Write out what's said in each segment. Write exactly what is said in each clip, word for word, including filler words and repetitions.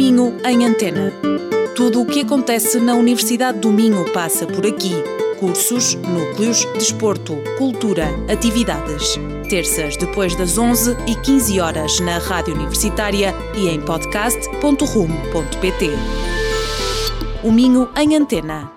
Minho em Antena. Tudo o que acontece na Universidade do Minho passa por aqui. Cursos, núcleos, desporto, cultura, atividades. Terças depois das onze e quinze horas na Rádio Universitária e em podcast ponto rumo ponto pt. O Minho em Antena.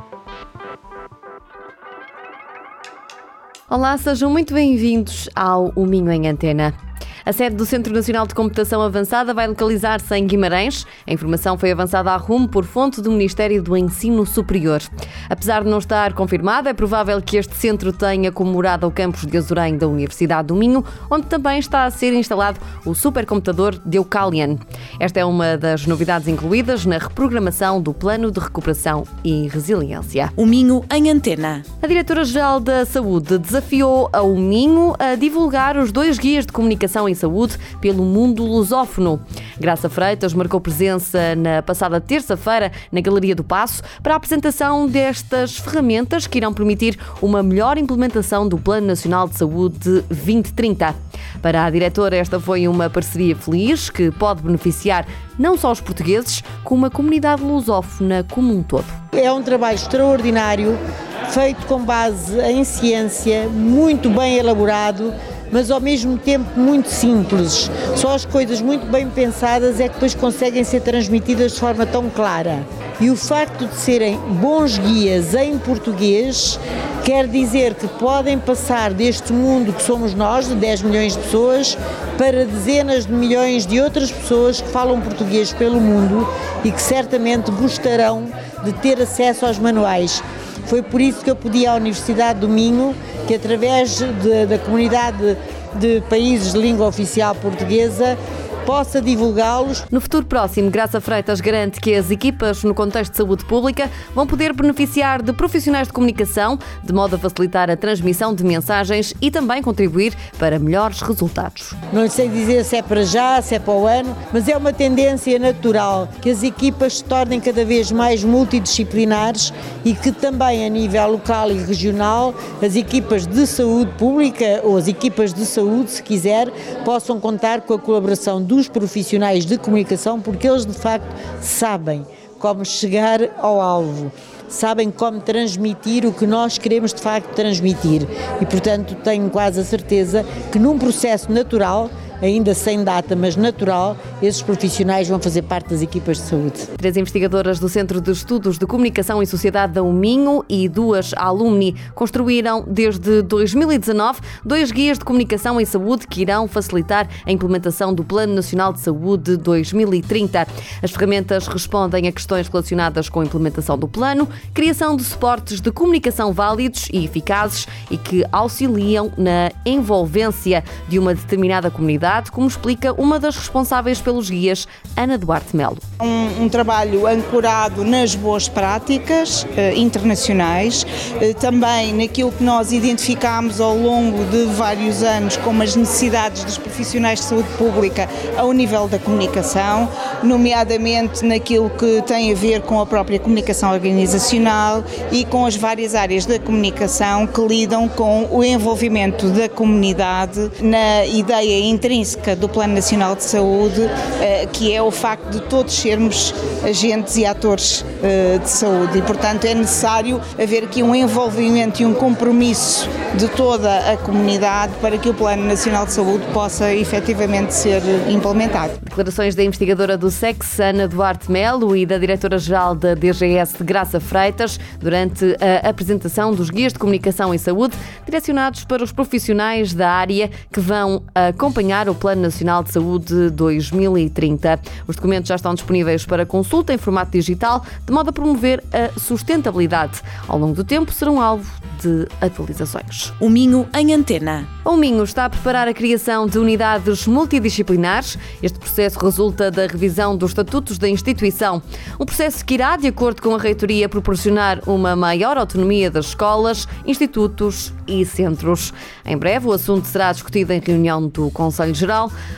Olá, sejam muito bem-vindos ao O Minho em Antena. A sede do Centro Nacional de Computação Avançada vai localizar-se em Guimarães. A informação foi avançada à rumo por fonte do Ministério do Ensino Superior. Apesar de não estar confirmado, é provável que este centro tenha como morada o campus de Azurém da Universidade do Minho, onde também está a ser instalado o supercomputador Deucalion. Esta é uma das novidades incluídas na reprogramação do Plano de Recuperação e Resiliência. O Minho em Antena. A Diretora-Geral da Saúde desafiou ao Minho a divulgar os dois guias de comunicação em saúde pelo mundo lusófono. Graça Freitas marcou presença na passada terça-feira na Galeria do Paço para a apresentação destas ferramentas que irão permitir uma melhor implementação do Plano Nacional de Saúde vinte trinta. Para a diretora, esta foi uma parceria feliz que pode beneficiar não só os portugueses, como a comunidade lusófona como um todo. É um trabalho extraordinário, feito com base em ciência, muito bem elaborado, mas ao mesmo tempo muito simples. Só as coisas muito bem pensadas é que depois conseguem ser transmitidas de forma tão clara. E o facto de serem bons guias em português quer dizer que podem passar deste mundo que somos nós, de dez milhões de pessoas, para dezenas de milhões de outras pessoas que falam português pelo mundo e que certamente gostarão de ter acesso aos manuais. Foi por isso que eu pedi à Universidade do Minho que, através de, da comunidade de países de língua oficial portuguesa, possa divulgá-los. No futuro próximo, Graça Freitas garante que as equipas no contexto de saúde pública vão poder beneficiar de profissionais de comunicação, de modo a facilitar a transmissão de mensagens e também contribuir para melhores resultados. Não sei dizer se é para já, se é para o ano, mas é uma tendência natural que as equipas se tornem cada vez mais multidisciplinares e que também a nível local e regional as equipas de saúde pública ou as equipas de saúde, se quiser, possam contar com a colaboração dos dos profissionais de comunicação, porque eles de facto sabem como chegar ao alvo, sabem como transmitir o que nós queremos de facto transmitir e, portanto, tenho quase a certeza que num processo natural, ainda sem data, mas natural, esses profissionais vão fazer parte das equipas de saúde. Três investigadoras do Centro de Estudos de Comunicação e Sociedade da Minho e duas alumni construíram desde dois mil e dezanove dois guias de comunicação em saúde que irão facilitar a implementação do Plano Nacional de Saúde dois mil e trinta. As ferramentas respondem a questões relacionadas com a implementação do plano, criação de suportes de comunicação válidos e eficazes e que auxiliam na envolvência de uma determinada comunidade, como explica uma das responsáveis pelos guias, Ana Duarte Melo. Um, um trabalho ancorado nas boas práticas eh, internacionais, eh, também naquilo que nós identificámos ao longo de vários anos como as necessidades dos profissionais de saúde pública ao nível da comunicação, nomeadamente naquilo que tem a ver com a própria comunicação organizacional e com as várias áreas da comunicação que lidam com o envolvimento da comunidade na ideia intrínseca do Plano Nacional de Saúde, que é o facto de todos sermos agentes e atores de saúde e, portanto, é necessário haver aqui um envolvimento e um compromisso de toda a comunidade para que o Plano Nacional de Saúde possa efetivamente ser implementado. Declarações da investigadora do S E C S, Ana Duarte Melo, e da Diretora-Geral da D G S, de Graça Freitas, durante a apresentação dos guias de comunicação em saúde, direcionados para os profissionais da área que vão acompanhar o Plano Nacional de Saúde dois mil e trinta. Os documentos já estão disponíveis para consulta em formato digital, de modo a promover a sustentabilidade. Ao longo do tempo serão alvo de atualizações. O Minho em Antena. O Minho está a preparar a criação de unidades multidisciplinares. Este processo resulta da revisão dos estatutos da instituição. Um processo que irá, de acordo com a reitoria, proporcionar uma maior autonomia das escolas, institutos e centros. Em breve, o assunto será discutido em reunião do Conselho Geral.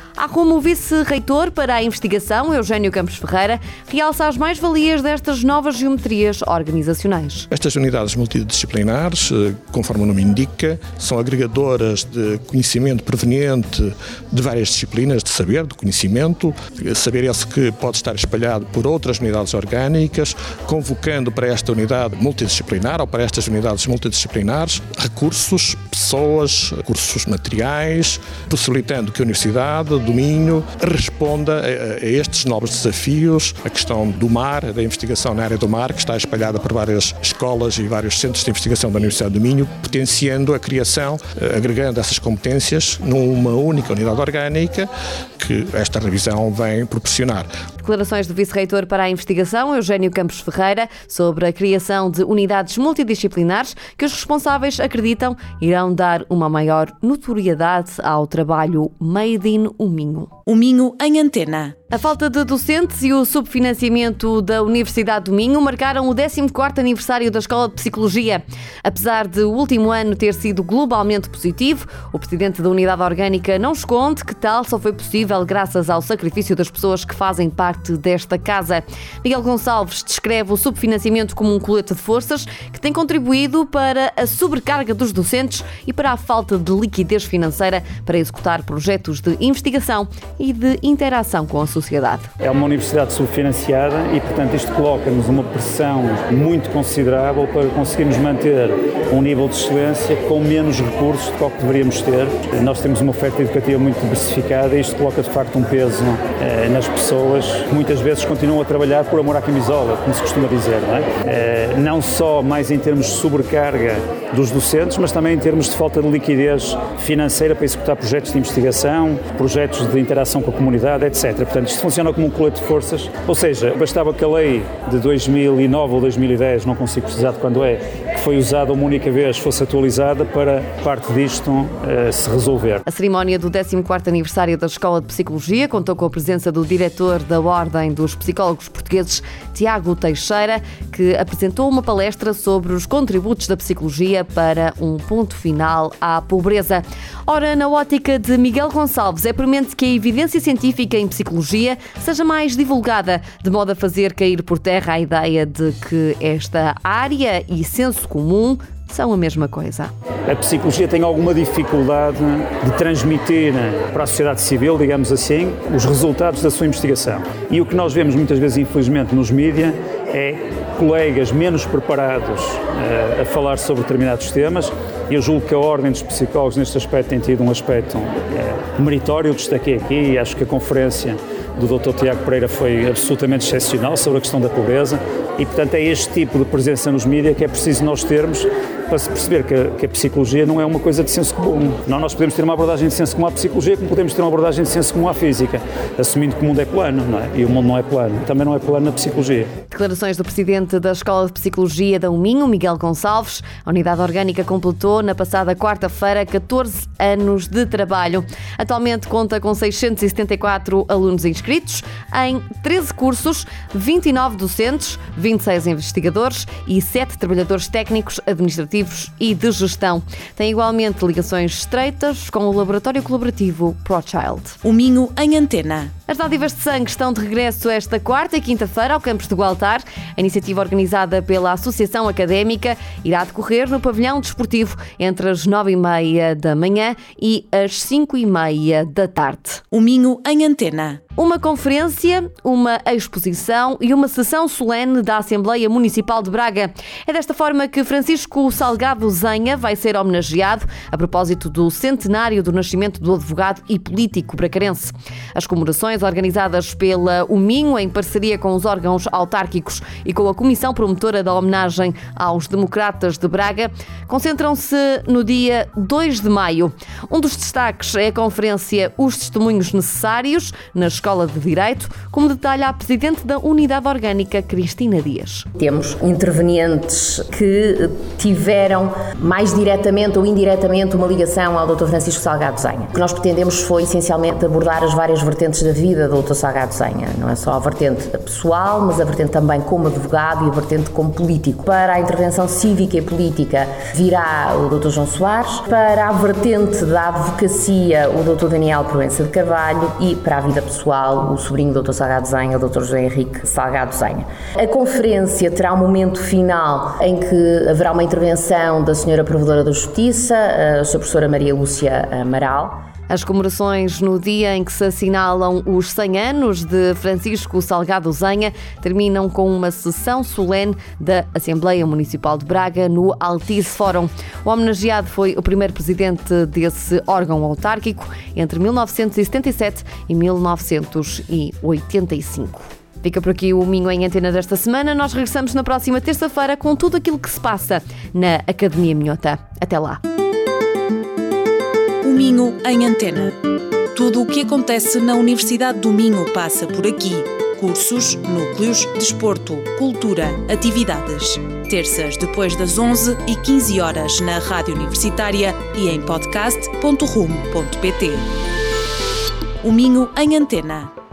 Há como o vice-reitor para a investigação, Eugénio Campos Ferreira, realça as mais-valias destas novas geometrias organizacionais. Estas unidades multidisciplinares, conforme o nome indica, são agregadoras de conhecimento proveniente de várias disciplinas de saber, de conhecimento, saber esse que pode estar espalhado por outras unidades orgânicas, convocando para esta unidade multidisciplinar ou para estas unidades multidisciplinares recursos, pessoas, recursos materiais, possibilitando que a Universidade do Minho responda a, a estes novos desafios, a questão do mar, da investigação na área do mar, que está espalhada por várias escolas e vários centros de investigação da Universidade do Minho, potenciando a criação, agregando essas competências numa única unidade orgânica que esta revisão vem proporcionar. Declarações do vice-reitor para a investigação, Eugénio Campos Ferreira, sobre a criação de unidades multidisciplinares que os responsáveis acreditam irão dar uma maior notoriedade ao trabalho Made in O Minho. O Minho em Antena. A falta de docentes e o subfinanciamento da Universidade do Minho marcaram o décimo quarto aniversário da Escola de Psicologia. Apesar de o último ano ter sido globalmente positivo, o presidente da Unidade Orgânica não esconde que tal só foi possível graças ao sacrifício das pessoas que fazem parte desta casa. Miguel Gonçalves descreve o subfinanciamento como um colete de forças que tem contribuído para a sobrecarga dos docentes e para a falta de liquidez financeira para executar projetos de investigação e de interação com a sociedade. É uma universidade subfinanciada e, portanto, isto coloca-nos uma pressão muito considerável para conseguirmos manter um nível de excelência com menos recursos do que o que deveríamos ter. Nós temos uma oferta educativa muito diversificada e isto coloca, de facto, um peso eh, nas pessoas que muitas vezes continuam a trabalhar por amor à camisola, como se costuma dizer, não é? Eh, não só mais em termos de sobrecarga dos docentes, mas também em termos de falta de liquidez financeira para executar projetos de investigação, projetos de interação com a comunidade, etcétera. Portanto, isto funciona como um colete de forças, ou seja, bastava que a lei de dois mil e nove ou dois mil e dez, não consigo precisar de quando é, que foi usada uma única vez, fosse atualizada para parte disto uh, se resolver. A cerimónia do décimo quarto aniversário da Escola de Psicologia contou com a presença do diretor da Ordem dos Psicólogos Portugueses, Tiago Teixeira, que apresentou uma palestra sobre os contributos da psicologia para um ponto final à pobreza. Ora, na ótica de Miguel Gonçalves, é premente que a evidência científica em psicologia seja mais divulgada, de modo a fazer cair por terra a ideia de que esta área e senso comum são a mesma coisa. A psicologia tem alguma dificuldade de transmitir para a sociedade civil, digamos assim, os resultados da sua investigação. E o que nós vemos muitas vezes, infelizmente, nos mídias é colegas menos preparados uh, a falar sobre determinados temas. Eu julgo que a Ordem dos Psicólogos neste aspecto tem tido um aspecto uh, meritório, destaquei aqui, e acho que a conferência do doutor Tiago Pereira foi absolutamente excepcional sobre a questão da pobreza e, portanto, é este tipo de presença nos mídias que é preciso nós termos para se perceber que a, que a psicologia não é uma coisa de senso comum. Não, nós podemos ter uma abordagem de senso comum à psicologia como podemos ter uma abordagem de senso comum à física, assumindo que o mundo é plano, não é? E o mundo não é plano. Também não é plano na psicologia. Declarações do presidente da Escola de Psicologia da Uminho, Miguel Gonçalves. A Unidade Orgânica completou na passada quarta-feira catorze anos de trabalho. Atualmente conta com seiscentos e setenta e quatro alunos inscritos em treze cursos, vinte e nove docentes, vinte e seis investigadores e sete trabalhadores técnicos, administrativos e de gestão. Tem igualmente ligações estreitas com o laboratório colaborativo ProChild. O Minho em Antena. As dádivas de sangue estão de regresso esta quarta e quinta-feira ao campus de Gualtar. A iniciativa organizada pela Associação Académica irá decorrer no pavilhão desportivo entre as nove e meia da manhã e as cinco e meia da tarde. O Minho em Antena. Uma conferência, uma exposição e uma sessão solene da Assembleia Municipal de Braga. É desta forma que Francisco Salgado Zenha vai ser homenageado a propósito do centenário do nascimento do advogado e político bracarense. As comemorações organizadas pela Uminho, em parceria com os órgãos autárquicos e com a Comissão Promotora da Homenagem aos Democratas de Braga, concentram-se no dia dois de maio. Um dos destaques é a conferência Os Testemunhos Necessários, na Escola Escola de Direito, como detalha a Presidente da Unidade Orgânica, Cristina Dias. Temos intervenientes que tiveram mais diretamente ou indiretamente uma ligação ao doutor Francisco Salgado Zenha. O que nós pretendemos foi essencialmente abordar as várias vertentes da vida do doutor Salgado Zenha. Não é só a vertente pessoal, mas a vertente também como advogado e a vertente como político. Para a intervenção cívica e política virá o doutor João Soares, para a vertente da advocacia o doutor Daniel Proença de Carvalho e para a vida pessoal o sobrinho do doutor Salgado Zenha, o doutor José Henrique Salgado Zenha. A conferência terá um momento final em que haverá uma intervenção da senhora Provedora da Justiça, a senhora professora Maria Lúcia Amaral. As comemorações no dia em que se assinalam os cem anos de Francisco Salgado Zenha terminam com uma sessão solene da Assembleia Municipal de Braga no Altice Fórum. O homenageado foi o primeiro presidente desse órgão autárquico entre mil novecentos e setenta e sete e mil novecentos e oitenta e cinco. Fica por aqui o Minho em Antena desta semana. Nós regressamos na próxima terça-feira com tudo aquilo que se passa na Academia Minhota. Até lá. O Minho em Antena. Tudo o que acontece na Universidade do Minho passa por aqui. Cursos, núcleos, desporto, cultura, atividades. Terças depois das onze e quinze horas na Rádio Universitária e em podcast ponto rumo ponto pt. O Minho em Antena.